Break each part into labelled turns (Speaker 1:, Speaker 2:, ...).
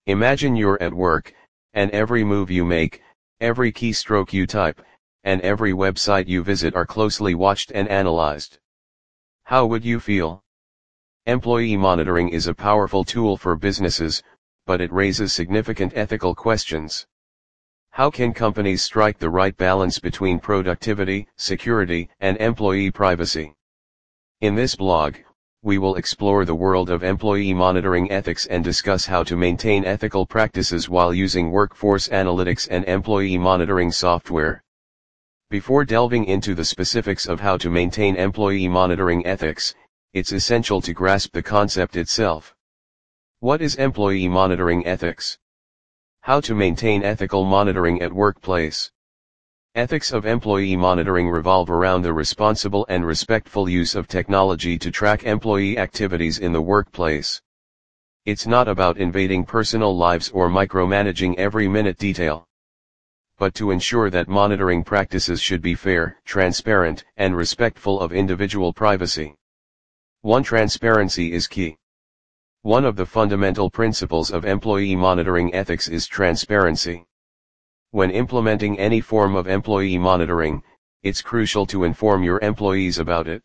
Speaker 1: Imagine you're at work, and every move you make, every keystroke you type, and every website you visit are closely watched and analyzed. How would you feel? Employee monitoring is a powerful tool for businesses, but it raises significant ethical questions. How can companies strike the right balance between productivity, security, and employee privacy? In this blog, we will explore the world of employee monitoring ethics and discuss how to maintain ethical practices while using workforce analytics and employee monitoring software. Before delving into the specifics of how to maintain employee monitoring ethics, it's essential to grasp the concept itself. What is employee monitoring ethics? How to maintain ethical monitoring at workplace. Ethics of employee monitoring revolve around the responsible and respectful use of technology to track employee activities in the workplace. It's not about invading personal lives or micromanaging every minute detail, but to ensure that monitoring practices should be fair, transparent, and respectful of individual privacy. 1. Transparency is key. One of the fundamental principles of employee monitoring ethics is transparency. When implementing any form of employee monitoring, it's crucial to inform your employees about it.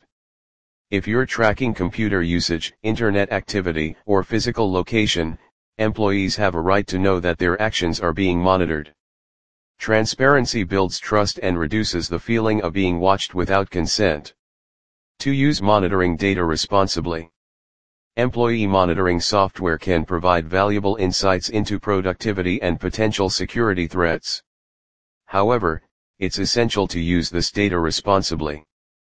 Speaker 1: If you're tracking computer usage, internet activity, or physical location, employees have a right to know that their actions are being monitored. Transparency builds trust and reduces the feeling of being watched without consent. 2. Use monitoring data responsibly. Employee monitoring software can provide valuable insights into productivity and potential security threats. However, it's essential to use this data responsibly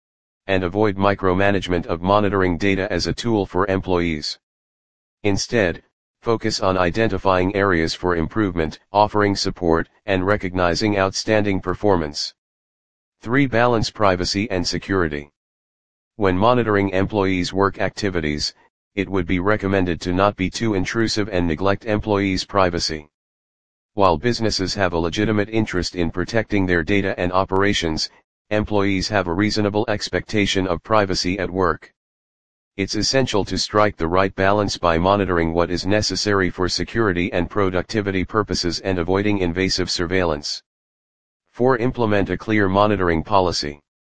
Speaker 1: and avoid micromanagement of monitoring data as a tool for employees. Instead, focus on identifying areas for improvement, offering support, and recognizing outstanding performance. 3. Balance privacy and security. When monitoring employees' work activities, it would be recommended to not be too intrusive and neglect employees' privacy. While businesses have a legitimate interest in protecting their data and operations, employees have a reasonable expectation of privacy at work. It's essential to strike the right balance by monitoring what is necessary for security and productivity purposes and avoiding invasive surveillance. 4. Implement a clear monitoring policy.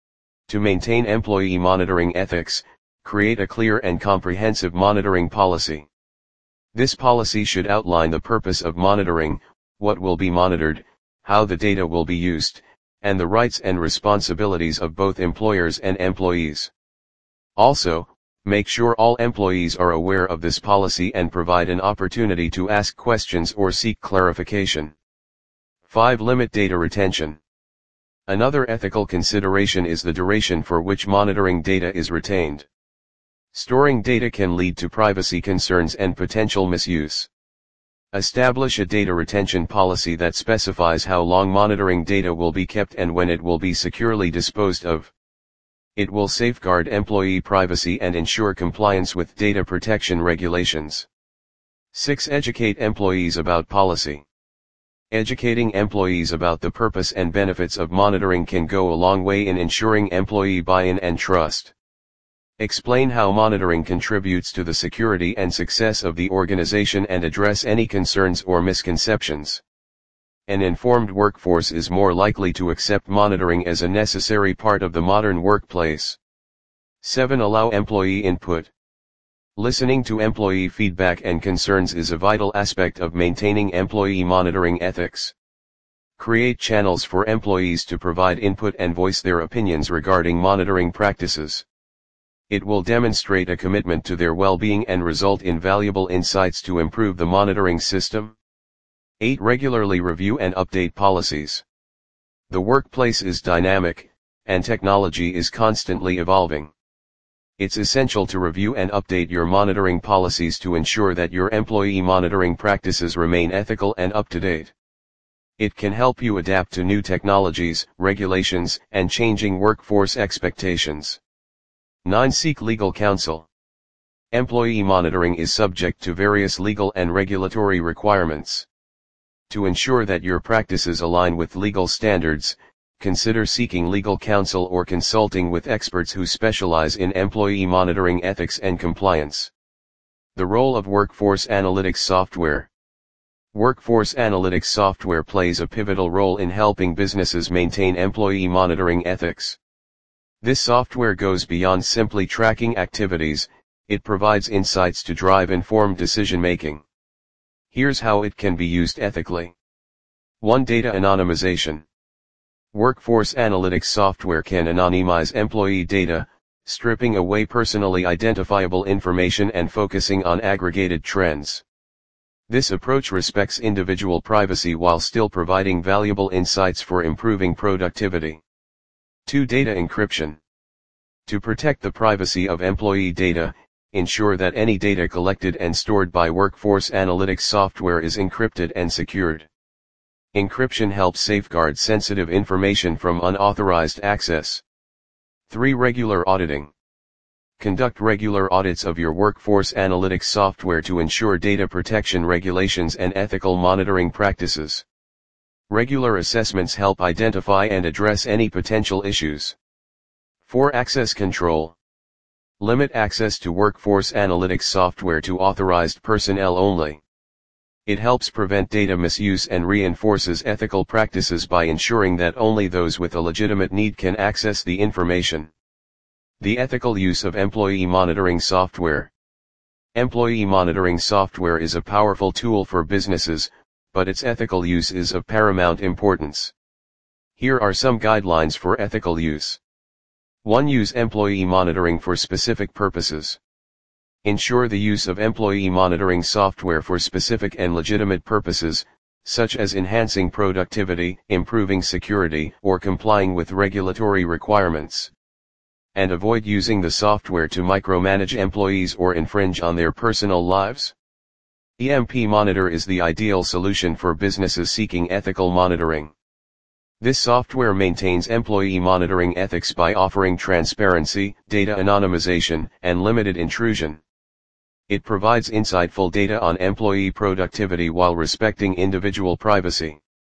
Speaker 1: To maintain employee monitoring ethics, create a clear and comprehensive monitoring policy. This policy should outline the purpose of monitoring, what will be monitored, how the data will be used, and the rights and responsibilities of both employers and employees. Also, make sure all employees are aware of this policy and provide an opportunity to ask questions or seek clarification. 5. Limit data retention. Another ethical consideration is the duration for which monitoring data is retained. Storing data can lead to privacy concerns and potential misuse. Establish a data retention policy that specifies how long monitoring data will be kept and when it will be securely disposed of. It will safeguard employee privacy and ensure compliance with data protection regulations. 6. Educate employees about policy. Educating employees about the purpose and benefits of monitoring can go a long way in ensuring employee buy-in and trust. Explain how monitoring contributes to the security and success of the organization and address any concerns or misconceptions. An informed workforce is more likely to accept monitoring as a necessary part of the modern workplace. 7. Allow employee input. Listening to employee feedback and concerns is a vital aspect of maintaining employee monitoring ethics. Create channels for employees to provide input and voice their opinions regarding monitoring practices. It will demonstrate a commitment to their well-being and result in valuable insights to improve the monitoring system. 8. Regularly review and update policies. The workplace is dynamic, and technology is constantly evolving. It's essential to review and update your monitoring policies to ensure that your employee monitoring practices remain ethical and up-to-date. It can help you adapt to new technologies, regulations, and changing workforce expectations. 9. Seek legal counsel. Employee monitoring is subject to various legal and regulatory requirements. To ensure that your practices align with legal standards, consider seeking legal counsel or consulting with experts who specialize in employee monitoring ethics and compliance. The role of workforce analytics software. Workforce analytics software plays a pivotal role in helping businesses maintain employee monitoring ethics. This software goes beyond simply tracking activities, it provides insights to drive informed decision-making. Here's how it can be used ethically. 1. Data anonymization. Workforce analytics software can anonymize employee data, stripping away personally identifiable information and focusing on aggregated trends. This approach respects individual privacy while still providing valuable insights for improving productivity. 2. Data encryption. To protect the privacy of employee data, ensure that any data collected and stored by workforce analytics software is encrypted and secured. Encryption helps safeguard sensitive information from unauthorized access. 3. Regular auditing. Conduct regular audits of your workforce analytics software to ensure data protection regulations and ethical monitoring practices. Regular assessments help identify and address any potential issues. 4. Access control. Limit access to workforce analytics software to authorized personnel only. It helps prevent data misuse and reinforces ethical practices by ensuring that only those with a legitimate need can access the information. The ethical use of employee monitoring software. Employee monitoring software is a powerful tool for businesses, but its ethical use is of paramount importance. Here are some guidelines for ethical use. 1. Use employee monitoring for specific purposes. Ensure the use of employee monitoring software for specific and legitimate purposes, such as enhancing productivity, improving security, or complying with regulatory requirements. And avoid using the software to micromanage employees or infringe on their personal lives. EMP Monitor is the ideal solution for businesses seeking ethical monitoring. This software maintains employee monitoring ethics by offering transparency, data anonymization, and limited intrusion. It provides insightful data on employee productivity while respecting individual privacy.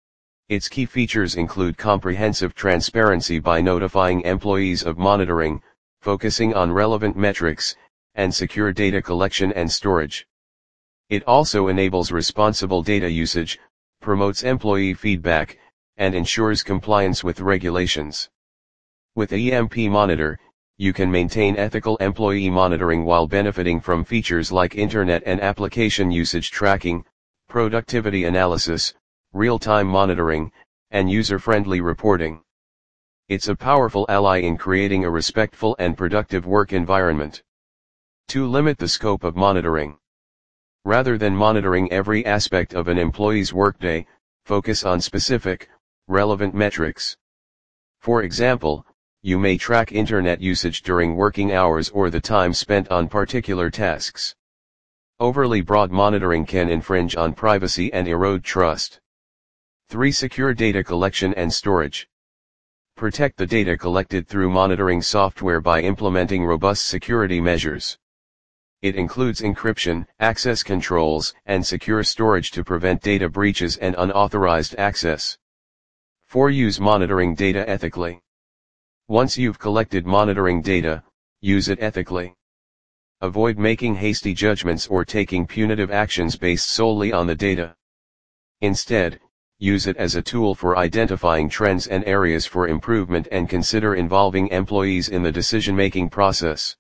Speaker 1: Its key features include comprehensive transparency by notifying employees of monitoring, focusing on relevant metrics, and secure data collection and storage. It also enables responsible data usage, promotes employee feedback, and ensures compliance with regulations. With EMP Monitor, you can maintain ethical employee monitoring while benefiting from features like internet and application usage tracking, productivity analysis, real-time monitoring, and user-friendly reporting. It's a powerful ally in creating a respectful and productive work environment. 2. Limit the scope of monitoring. Rather than monitoring every aspect of an employee's workday, focus on specific, relevant metrics. For example, you may track internet usage during working hours or the time spent on particular tasks. Overly broad monitoring can infringe on privacy and erode trust. 3. Secure data collection and storage. Protect the data collected through monitoring software by implementing robust security measures. It includes encryption, access controls, and secure storage to prevent data breaches and unauthorized access. 4. Use monitoring data ethically. Once you've collected monitoring data, use it ethically. Avoid making hasty judgments or taking punitive actions based solely on the data. Instead, use it as a tool for identifying trends and areas for improvement and consider involving employees in the decision-making process.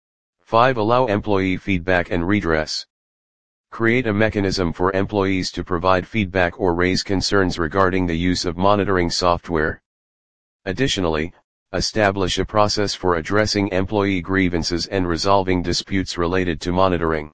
Speaker 1: 5. Allow employee feedback and redress. Create a mechanism for employees to provide feedback or raise concerns regarding the use of monitoring software. Additionally, establish a process for addressing employee grievances and resolving disputes related to monitoring.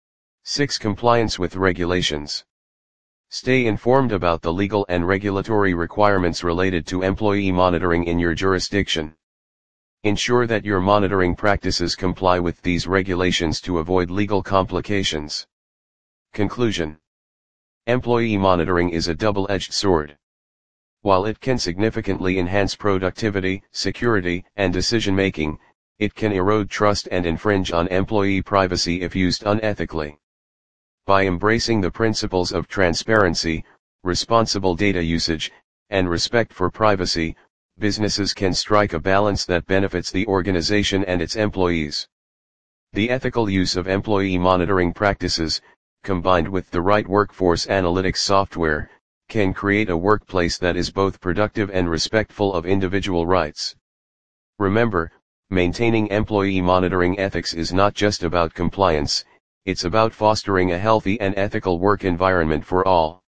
Speaker 1: 6. Compliance with regulations. Stay informed about the legal and regulatory requirements related to employee monitoring in your jurisdiction. Ensure that your monitoring practices comply with these regulations to avoid legal complications. Conclusion. Employee monitoring is a double-edged sword. While it can significantly enhance productivity, security, and decision-making, it can erode trust and infringe on employee privacy if used unethically. By embracing the principles of transparency, responsible data usage, and respect for privacy, businesses can strike a balance that benefits the organization and its employees. The ethical use of employee monitoring practices, combined with the right workforce analytics software, can create a workplace that is both productive and respectful of individual rights. Remember, maintaining employee monitoring ethics is not just about compliance, it's about fostering a healthy and ethical work environment for all.